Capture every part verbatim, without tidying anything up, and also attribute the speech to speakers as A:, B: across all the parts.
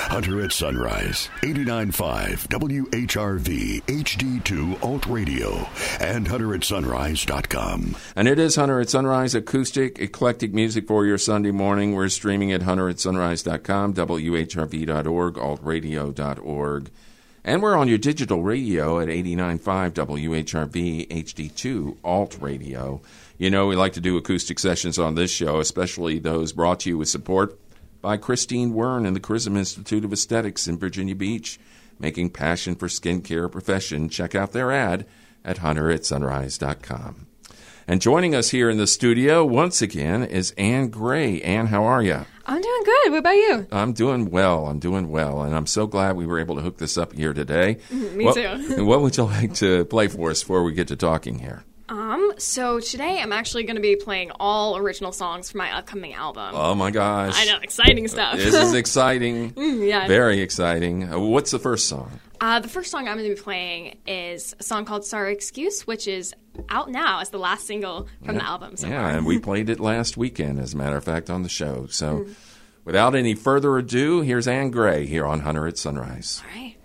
A: Hunter at Sunrise, eighty-nine point five W H R V H D two Alt Radio, and hunter at sunrise dot com.
B: And it is Hunter at Sunrise, acoustic, eclectic music for your Sunday morning. We're streaming at hunter at sunrise dot com, W H R V dot org, alt radio dot org. And we're on your digital radio at eighty-nine point five W H R V H D two Alt Radio. You know, we like to do acoustic sessions on this show, especially those brought to you with support by Christine Wern and the Charism Institute of Aesthetics in Virginia Beach, making passion for skincare a profession. Check out their ad at hunter at sunrise dot com. And joining us here in the studio once again is Ann Gray. Ann, how are you?
C: I'm doing good. What about you?
B: I'm doing well. I'm doing well. And I'm so glad we were able to hook this up here today.
C: Me
B: what,
C: too.
B: What would you like to play for us before we get to talking here?
C: Um, so today I'm actually going to be playing all original songs for my upcoming album.
B: Oh, my gosh.
C: I know. Exciting stuff.
B: This is exciting.
C: mm, yeah.
B: Very exciting. Uh, what's the first song?
C: Uh, the first song I'm going to be playing is a song called Sorry Excuse, which is out now as the last single from
B: yeah.
C: the album. So
B: yeah,
C: far.
B: and we played it last weekend, as a matter of fact, on the show. So mm. without any further ado, here's Ann Gray here on Hunter at Sunrise.
C: All right.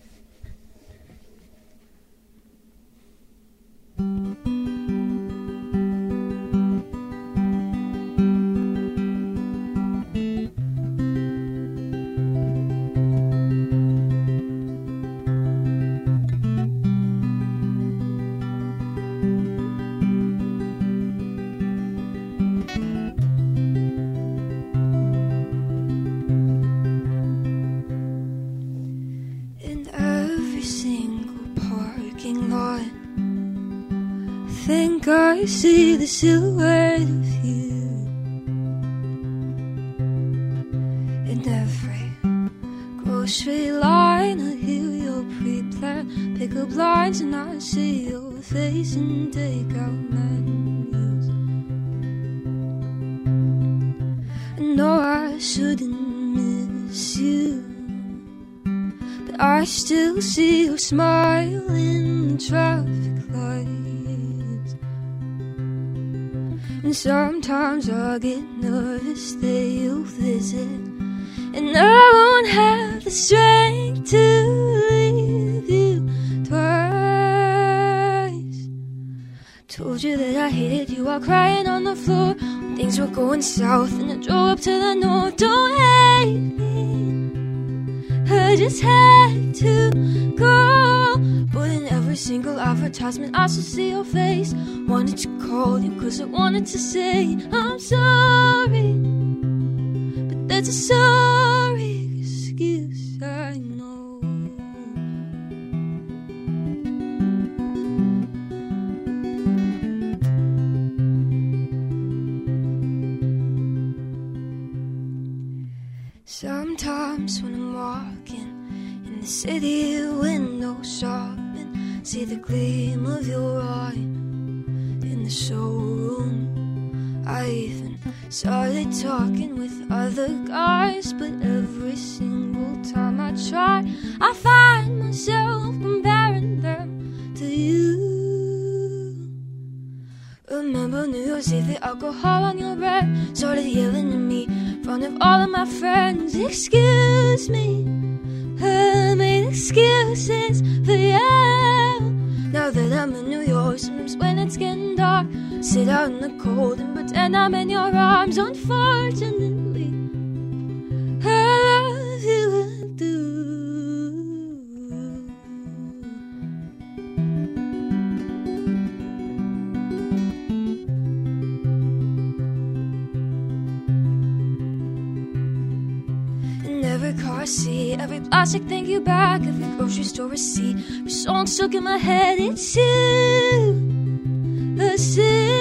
D: I see the silhouette of you in every grocery line. I hear your pre-planned pickup lines, and I see your face in takeout menus. I know I shouldn't miss you, but I still see your smile in the traffic light. And sometimes I get nervous that you'll visit, and I won't have the strength to leave you twice. Told you that I hated you while crying on the floor when things were going south and I drove up to the north. Don't hate me, I just had to go. But in every single advertisement I still see your face. Wanted to call you cause I wanted to say I'm sorry, but that's a sorry excuse, I know. Sometimes when I'm walking in the city window shopping, see the gleam of your eye in the showroom. I even started talking with other guys, but every single time I try, I find myself comparing them to you. Remember New Year's Eve, the alcohol on your breath, started yelling at me in front of all of my friends. Excuse me, I made excuses for you. Now that I'm in New York, sometimes when it's getting dark, sit out in the cold and pretend I'm in your arms. Unfortunately, I love you, I do. And every car I see, every plastic thank you back, every grocery store receipt, every song stuck in my head, it's you. I see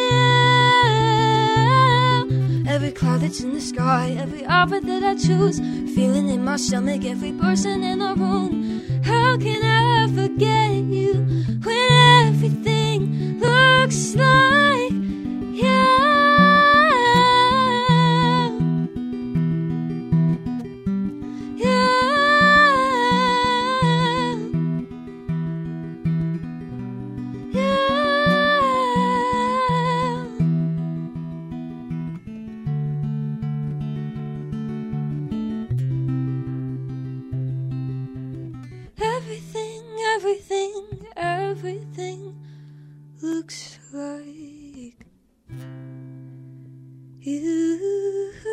D: every cloud that's in the sky, every outfit that I choose, feeling in my stomach, every person in the room. How can I forget you when everything looks like you? you.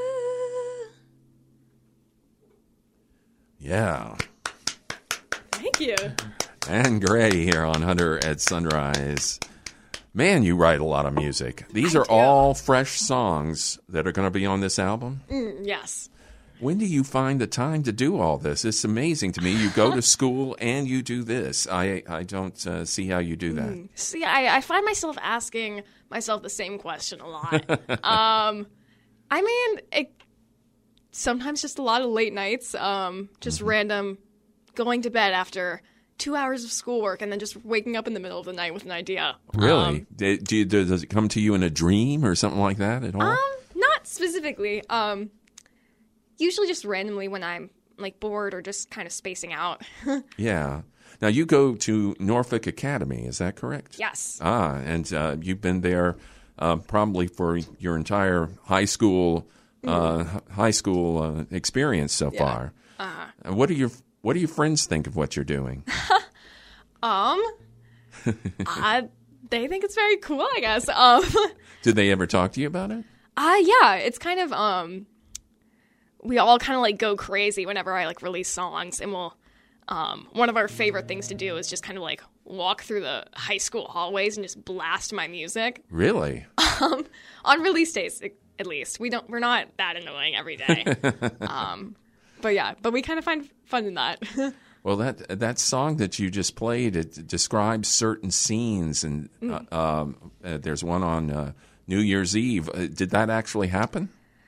B: Yeah.
C: Thank you.
B: Anne Gray here on Hunter at Sunrise. Man, you write a lot of music. These
C: I
B: are
C: do.
B: all fresh songs that are going to be on this album?
C: Mm, yes.
B: When do you find the time to do all this? It's amazing to me. You go to school and you do this. I I don't uh, see how you do that.
C: See, I, I find myself asking myself the same question a lot. um, I mean, it, sometimes just a lot of late nights, um, just
B: Mm-hmm.
C: random going to bed after two hours of schoolwork and then just waking up in the middle of the night with an idea.
B: Really?
C: Um,
B: do, do you, does it come to you in a dream or something like that at all?
C: um, not specifically. Um, usually just randomly when I'm like bored or just kind of spacing out.
B: Yeah. Now, you go to Norfolk Academy, is that correct?
C: Yes.
B: Ah, and uh, you've been there uh, probably for your entire high school uh, h- high school uh, experience so far. Uh-huh. What do your What do your friends think of what you're doing?
C: Um, I, they think it's very cool, I guess. Um,
B: Did they ever talk to you about it?
C: uh, yeah, it's kind of, um, we all kind of like go crazy whenever I like release songs, and we'll, um, one of our favorite things to do is just kind of like walk through the high school hallways and just blast my music
B: Really?
C: um, on release days, at least. We don't, we're not that annoying every day. um, but yeah, but we kind of find fun in that.
B: Well, that that song that you just played, it describes certain scenes, and uh, um, uh, there's one on uh, New Year's Eve. Uh, did that actually happen?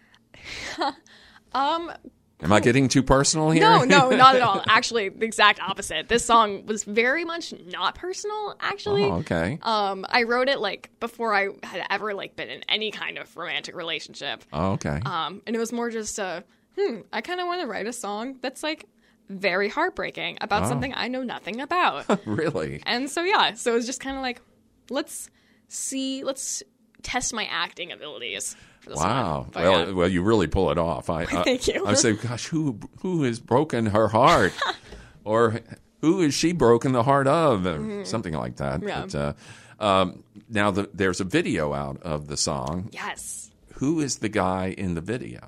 C: um,
B: Am I getting too personal here?
C: No, no, not at all. Actually, the exact opposite. This song was very much not personal, actually.
B: Oh, okay.
C: Um, I wrote it like before I had ever like been in any kind of romantic relationship.
B: Oh, okay.
C: Um, and it was more just a, hmm, I kind of want to write a song that's like very heartbreaking about
B: Oh.
C: something I know nothing about.
B: Really?
C: And so yeah, so it was just kind of like, let's see, let's test my acting abilities for this
B: Wow.
C: one. But,
B: Well,
C: yeah.
B: well, you really pull it off. I, I
C: Thank you.
B: I say, gosh, who who has broken her heart, or who is she broken the heart of, or something like that.
C: Mm-hmm. Yeah.
B: But, uh, um, now the, there's a video out of the song.
C: Yes.
B: Who is the guy in the video?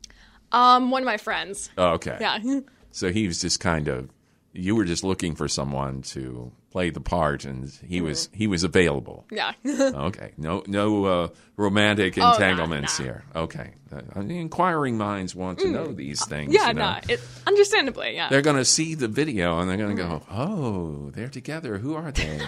C: Um, one of my friends.
B: Oh, okay.
C: Yeah.
B: So he was just kind of, you were just looking for someone to play the part, and he was he was available.
C: Yeah.
B: Okay, no no uh, romantic
C: nah,
B: entanglements
C: nah.
B: here. Okay, uh, the inquiring minds want to know these things.
C: Yeah,
B: you know?
C: no, it, understandably, yeah.
B: They're going to see the video and they're going to go, "Oh, they're together. Who are they?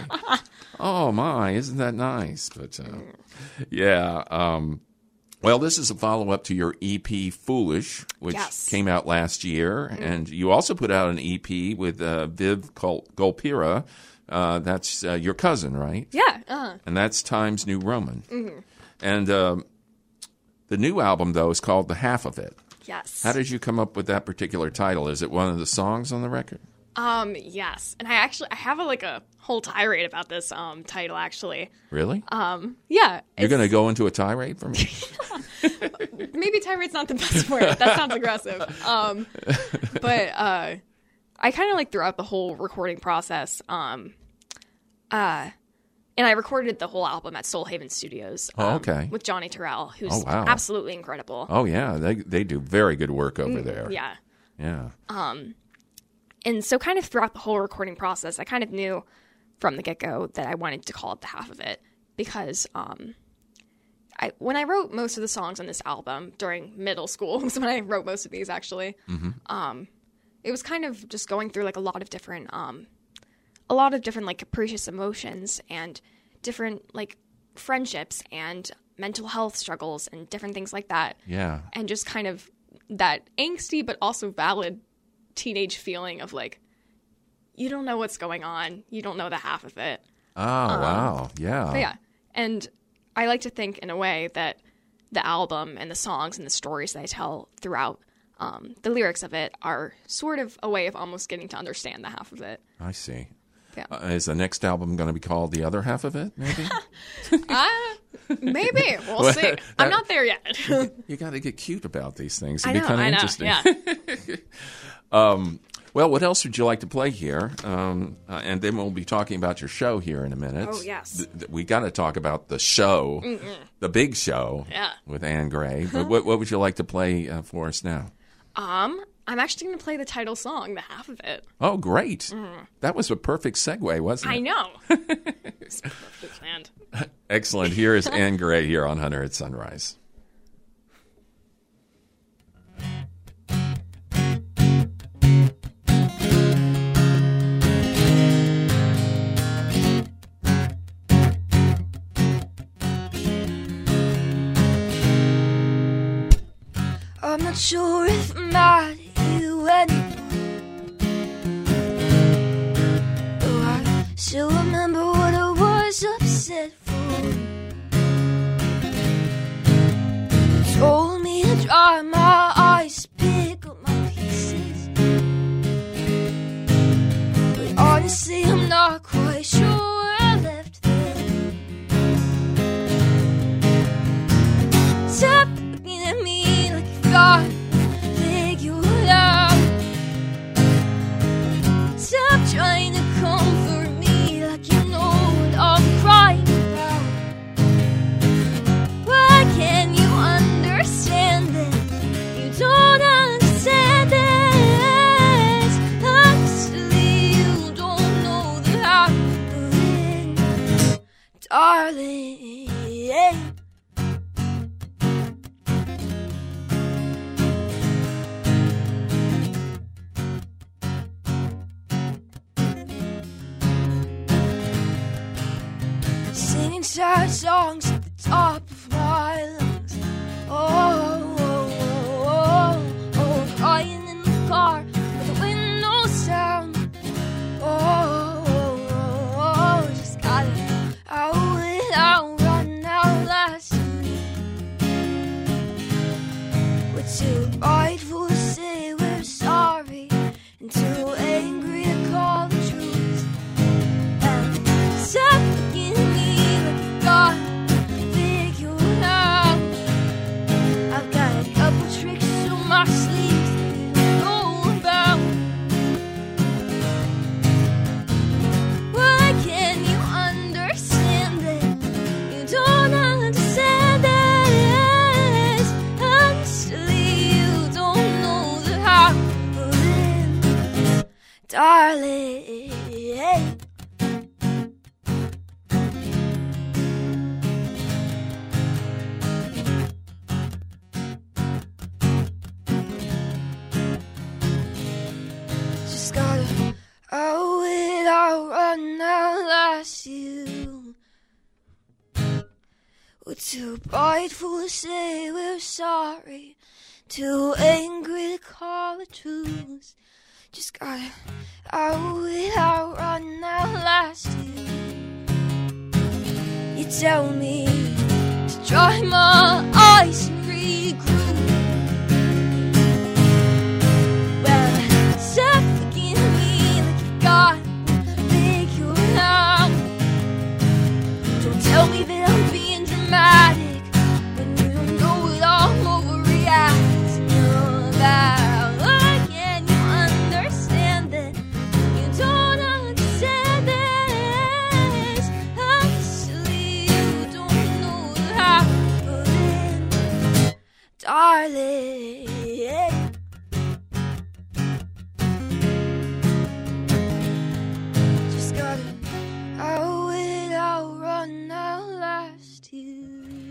B: Oh my, isn't that nice?" But uh, yeah. Um, well, this is a follow-up to your E P "Foolish," which
C: Yes.
B: came out last year, and you also put out an E P with uh, Viv Gol- Golpira. Uh, that's uh, your cousin, right?
C: Yeah. Uh,
B: And that's Times New Roman. Mm-hmm. And um, the new album, though, is called The Half of It.
C: yes.
B: How did you come up with that particular title? Is it one of the songs on the record?
C: Um, yes. And I actually, I have a, like a whole tirade about this um title, actually.
B: Really?
C: Um, yeah.
B: You're
C: it's-
B: going to go into a tirade for me?
C: Maybe tirade's not the best word. That sounds aggressive. Um, but uh, I kind of like throughout the whole recording process, um, uh, and I recorded the whole album at Soul Haven Studios.
B: Oh,
C: um,
B: okay.
C: With Johnny Terrell, who's
B: Oh, wow.
C: absolutely incredible.
B: Oh, yeah. They they do very good work over there.
C: Mm, Yeah.
B: Yeah.
C: And so kind of throughout the whole recording process, I kind of knew from the get-go that I wanted to call it The Half of It because um, I when I wrote most of the songs on this album during middle school was when I wrote most of these, actually.
B: Mm-hmm.
C: Um, it was kind of just going through like a lot of different, um, a lot of different like capricious emotions and different like friendships and mental health struggles and different things like that.
B: Yeah.
C: And just kind of that angsty but also valid teenage feeling of like, you don't know what's going on. You don't know the half of it.
B: Oh, wow. Yeah.
C: But yeah. And I like to think in a way that the album and the songs and the stories that I tell throughout um, the lyrics of it are sort of a way of almost getting to understand the half of it.
B: I see.
C: Yeah.
B: Uh, is the next album going to be called The Other Half of It, maybe?
C: uh, maybe. We'll
B: Well,
C: see. I'm not there yet.
B: You got to get cute about these things.
C: I
B: It'd
C: know,
B: be kind of
C: I know.
B: interesting.
C: Yeah.
B: Um, Well, what else would you like to play here? Um, uh, and then we'll be talking about your show here in a minute.
C: Oh, yes.
B: Th- th- we got to talk about the show, Mm-mm. the big show
C: yeah.
B: with Anne Gray. But what, what would you like to play uh, for us now?
C: Um, I'm actually going to play the title song, the half of it.
B: Oh, great. Mm. That was a perfect segue, wasn't it?
C: I know. It's perfectly planned.
B: Excellent. Here is Anne Gray here on Hunter at Sunrise.
D: I'm not sure if I'm mad at you anymore. Oh, I still remember what I was upset for. You told me to dry my eyes, pick up my pieces. But honestly, I'm not quite sure where I left them. Stop looking at me like you got figure it out. Stop trying to comfort me like you know what I'm crying about. Why can't you understand it? You don't understand it. Honestly, you don't know the half of it, darling. Singing sad songs at the top of my lungs. Oh, oh, oh, oh, oh, crying in the car with the windows down. Oh, oh, oh, oh, just got it out without running out last week. We're too prideful to say we're sorry and too angry to call the truth. And stop looking at me. God, figure it out. I've got a couple tricks on my sleeves that you know about. Why can't you understand it? You don't understand it. Honestly, you don't know the half of it, darling. Oh, it I'll run outlast you. We're too prideful to say we're sorry, too angry to call the truth. Just gotta oh, it I'll run outlast you. You tell me to dry my eyes and regroup. Well, stop looking at me like you got figure it out. Don't tell me that I'm being dramatic when you don't know what I'm overreacting about. Why can't you understand that? You don't understand this. Honestly, you don't know the half of it, darling. Just gotta oh, it I'll run outlast you.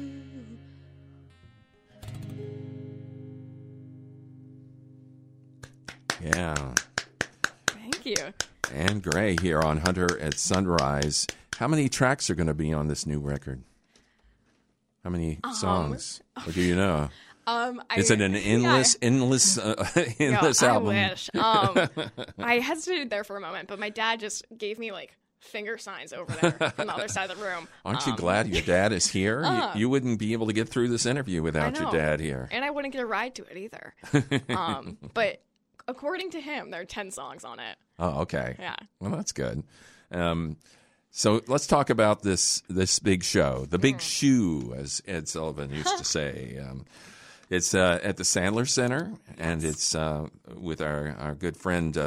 B: Yeah.
C: Thank you.
B: Anne Gray here on Hunter at Sunrise. How many tracks are going to be on this new record? How many
C: Um,
B: songs? What do you know?
C: Um, I,
B: Is it an endless,
C: yeah.
B: endless, uh, endless
C: Yo,
B: album?
C: I wish. Um, I hesitated there for a moment, but my dad just gave me like finger signs over there from the other side of the room.
B: Aren't you
C: Um,
B: glad your dad is here?
C: Uh,
B: you, you wouldn't be able to get through this interview
C: I
B: without your
C: know.
B: dad here.
C: And I wouldn't get a ride to it either. um, but according to him, there are ten songs on it.
B: Oh, okay.
C: Yeah.
B: Well, that's good. Um, so let's talk about this this big show, the Big Shoe, as Ed Sullivan used to say. Um, it's uh, at the Sandler Center, and it's uh, with our, our good friend uh,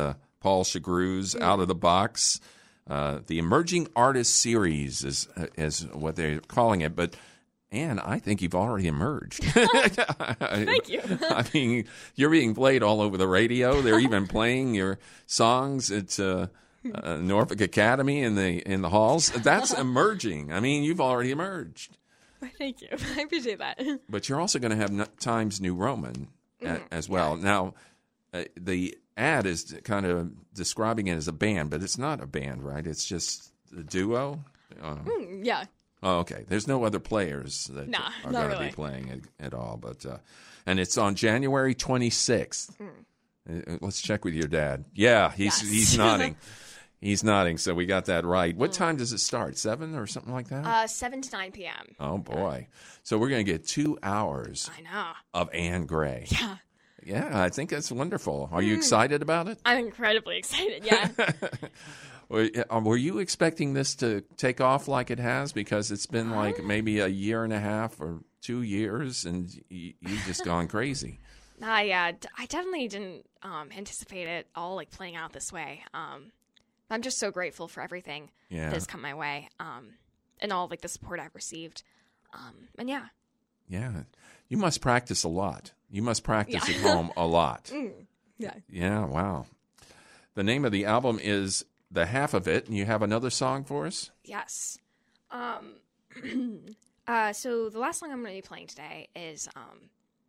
B: Paul Chagru's Out of the Box. Uh, the Emerging Artist Series is is what they're calling it. But, Ann, I think you've already emerged.
C: Thank you.
B: I mean, you're being played all over the radio. They're even playing your songs at uh, uh, Norfolk Academy in the in the halls. That's emerging. I mean, you've already emerged.
C: Thank you. I appreciate that.
B: But you're also going to have N- Times New Roman a-
C: Mm,
B: as well.
C: yeah.
B: Now, uh, the ad is kind of describing it as a band, but it's not a band, right? It's just a duo? Uh,
C: Mm, yeah.
B: oh, okay. There's no other players that
C: Nah,
B: are
C: not
B: going to
C: really.
B: be playing it at all. But uh, and it's on January twenty-sixth.
C: Mm.
B: Uh, Let's check with your dad. Yeah, he's
C: Yes.
B: he's nodding. He's nodding, so we got that right. What time does it start? Seven or something like that?
C: Uh, seven to nine p.m.
B: oh, boy. So we're going to get two hours
C: I know.
B: of Ann Gray.
C: Yeah.
B: Yeah, I think that's wonderful. Are you excited about it?
C: I'm incredibly excited. Yeah.
B: Were uh, were you expecting this to take off like it has? Because it's been like maybe a year and a half or two years, and you, you've just gone crazy.
C: Nah, yeah. d- I definitely didn't um, anticipate it all like playing out this way. Um, I'm just so grateful for everything
B: Yeah.
C: that has come my way, um, and all like the support I've received. Um, and yeah.
B: Yeah. You must practice a lot. You must practice
C: Yeah.
B: at home a lot.
C: Yeah.
B: Yeah, wow. The name of the album is The Half of It, and you have another song for us?
C: Yes. Um, uh, so the last song I'm going to be playing today is um,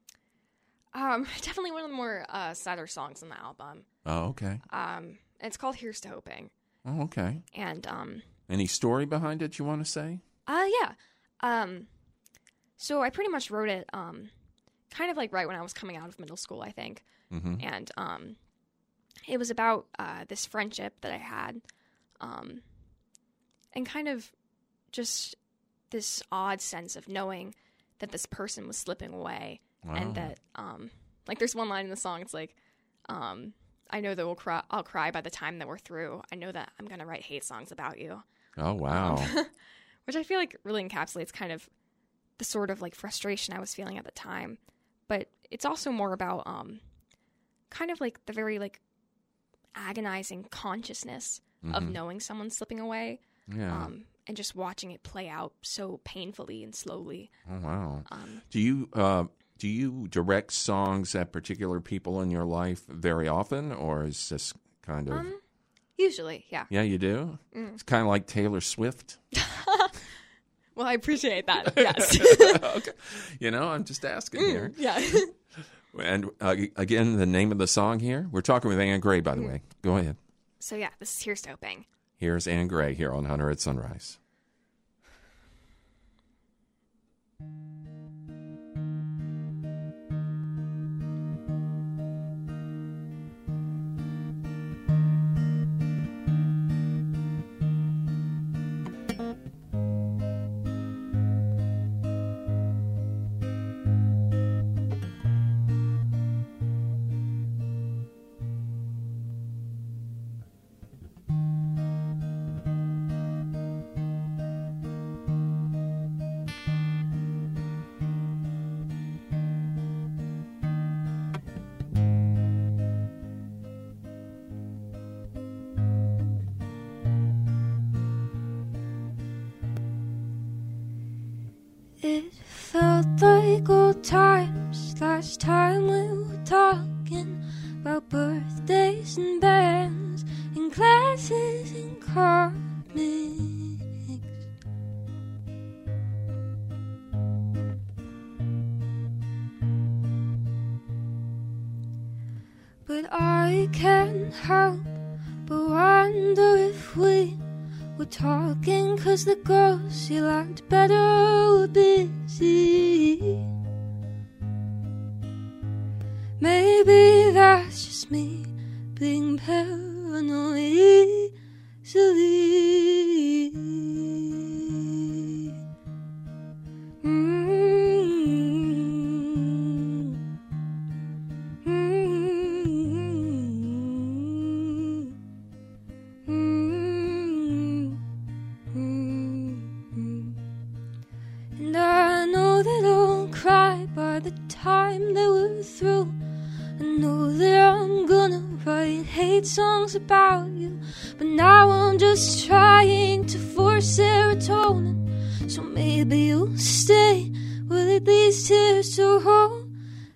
C: um, definitely one of the more uh, sadder songs on the album.
B: Oh, okay.
C: Um, it's called "Here's to Hoping,"
B: Oh, okay.
C: and um,
B: Any story behind it you want to say?
C: uh, yeah. Um, so I pretty much wrote it um, kind of like right when I was coming out of middle school, I think,
B: Mm-hmm.
C: and um, it was about uh, this friendship that I had, um, and kind of just this odd sense of knowing that this person was slipping away,
B: Wow.
C: and that um, like there's one line in the song. It's like, um, I know that we'll cry. I'll cry by the time that we're through. I know that I'm gonna write hate songs about you,
B: Oh, wow.
C: which I feel like really encapsulates kind of the sort of like frustration I was feeling at the time. But it's also more about um, kind of like the very like agonizing consciousness of
B: Mhm.
C: knowing someone's slipping away,
B: Yeah.
C: um, and just watching it play out so painfully and slowly.
B: Oh, wow.
C: Um,
B: Do you uh, do you direct songs at particular people in your life very often, or is this kind of?
C: um, usually, yeah.
B: Yeah, you do.
C: Mm.
B: It's kind of like Taylor Swift.
C: Well, I appreciate that. Yes.
B: Okay, you know, I'm just asking here.
C: yeah.
B: And uh, again, the name of the song here. We're talking with Ann Gray, by the way. Go ahead.
C: So yeah, this is Here's to Hoping.
B: Here's Ann Gray here on Hunter at Sunrise.
D: It felt like old times last time we were talking about birthdays and bands and classes and comics. But I can't help but wonder if we were talking 'cause the girls you liked better were busy. Maybe that's just me being paranoid easily. Mm-hmm. Mm-hmm. Mm-hmm. And I know that I'll cry by the time that we're through. I know that I'm gonna write hate songs about you, but now I'm just trying to force serotonin. So maybe you'll stay. Will it these tears to hold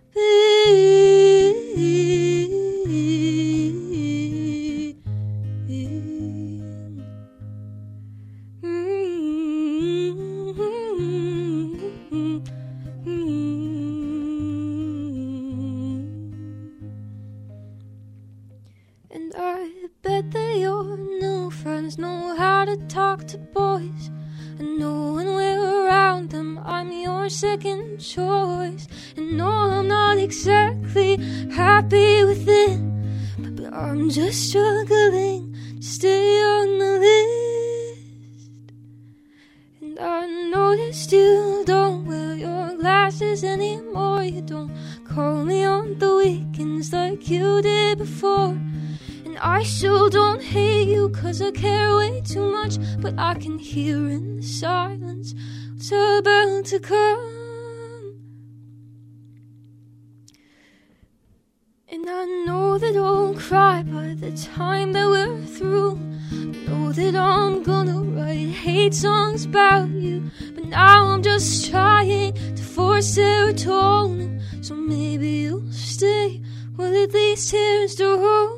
D: me? And I bet that your new friends know how to talk to boys. I know when we're around them, I'm your second choice. And no, I'm not exactly happy with it, but, but I'm just struggling to stay on the list. And I noticed you don't wear your glasses anymore. You don't call me on the weekends like you did before. And I still don't hate you, cause I care way too much, but I can hear in the silence what's about to come. And I know that I'll cry by the time that we're through. I know that I'm gonna write hate songs about you, but now I'm just trying to force serotonin. So maybe you'll stay. Will it these tears to hold?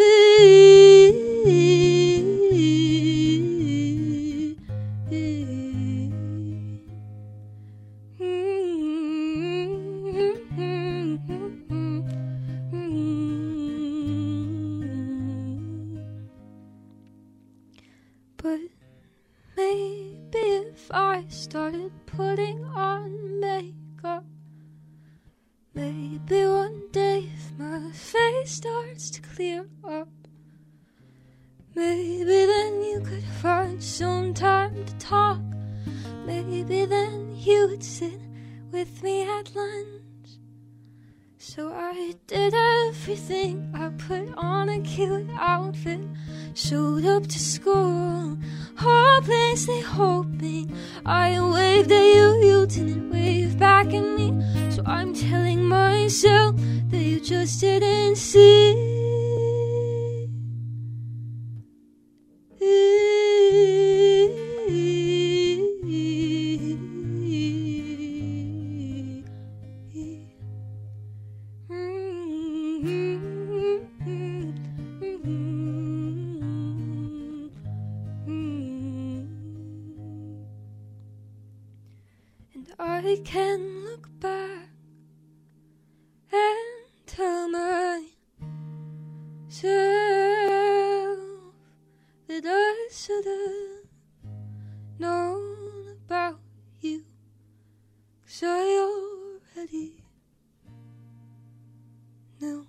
D: But maybe if I started putting on makeup, maybe one day if my face starts to clear up, maybe then you could find some time to talk. Maybe then you would sit with me at lunch. So I did everything. I put on a cute outfit, showed up to school, hopelessly hoping I waved at you. You didn't wave back at me, so I'm telling myself that you just didn't see. I can look back and tell myself that I should have known about you, 'cause I already knew.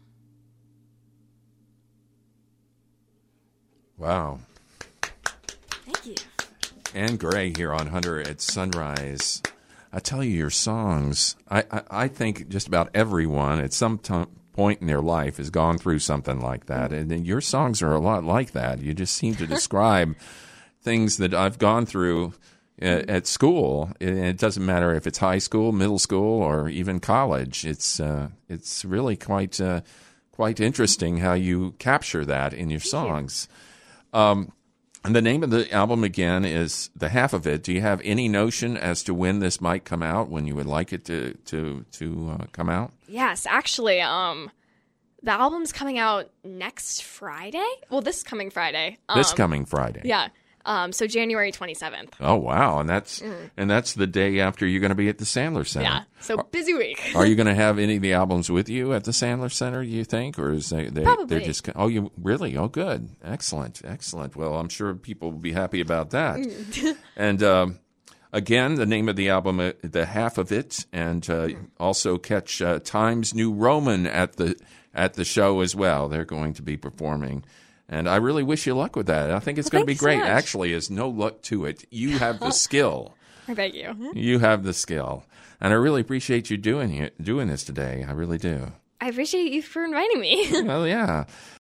B: Wow.
C: Thank you.
B: Anne Gray here on Hunter at Sunrise. I tell you, your songs, I, I, I think just about everyone at some t- point in their life has gone through something like that. And, and your songs are a lot like that. You just seem to describe things that I've gone through at, at school. And it doesn't matter if it's high school, middle school, or even college. It's uh, it's really quite uh, quite interesting how you capture that in your songs. Um, And the name of the album, again, is The Half of It. Do you have any notion as to when this might come out, when you would like it to to, to uh, come out?
C: Yes, actually, um, the album's coming out next Friday. Well, this coming Friday. Um,
B: This coming Friday.
C: Yeah. Um, so January twenty-seventh.
B: Oh, wow. And that's
C: Mm.
B: and that's the day after you're going to be at the Sandler Center.
C: Yeah. So busy week.
B: Are you going to have any of the albums with you at the Sandler Center, do you think? Or is they, they,
C: Probably.
B: they're just, oh, you really? Oh, good. Excellent. Excellent. Well, I'm sure people will be happy about that. And um, again, the name of the album, uh, The Half of It, and uh, also catch uh, Times New Roman at the at the show as well. They're going to be performing. And I really wish you luck with that. I think it's
C: Well,
B: going to be
C: thank you so
B: great.
C: much.
B: Actually, there's no luck to it. You have the skill.
C: Thank you.
B: You have the skill. And I really appreciate you doing it, doing this today. I really do.
C: I appreciate you for inviting me.
B: Well, yeah.